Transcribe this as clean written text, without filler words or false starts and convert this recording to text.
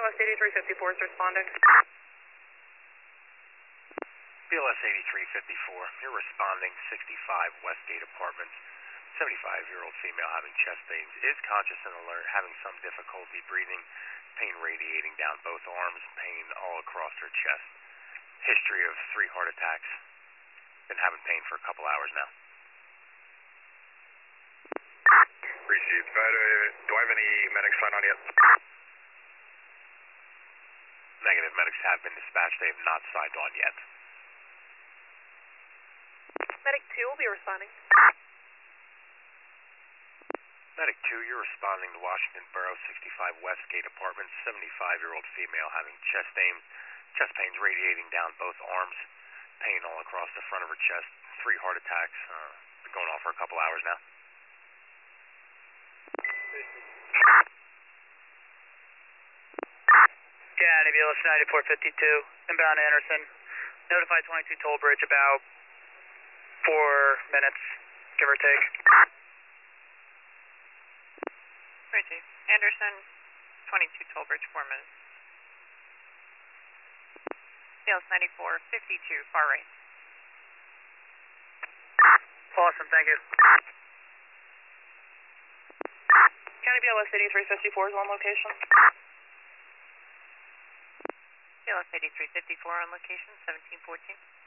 BLS 8354 is responding. BLS 8354, you're responding 65 Westgate Apartments. 75-year-old female having chest pains, is conscious and alert, having some difficulty breathing, pain radiating down both arms, pain all across her chest. History of 3 heart attacks. Been having pain for a couple hours now. Received. Do I have any medics signed on yet? Negative. Medics have been dispatched. They have not signed on yet. Medic 2 will be responding. Medic 2, you're responding to Washington Borough 65 Westgate Apartments. 75-year-old female having chest pains radiating down both arms, pain all across the front of her chest. 3 heart attacks. Been going on for a couple hours now. Yeah, BLS 9452, inbound Anderson. Notify 22 toll bridge about 4 minutes, give or take. Richie, Anderson, 22 toll bridge, 4 minutes. BLS 9452, far right. Awesome, thank you. County BLS 8354 is on location. BLS 8354 on location, 1714.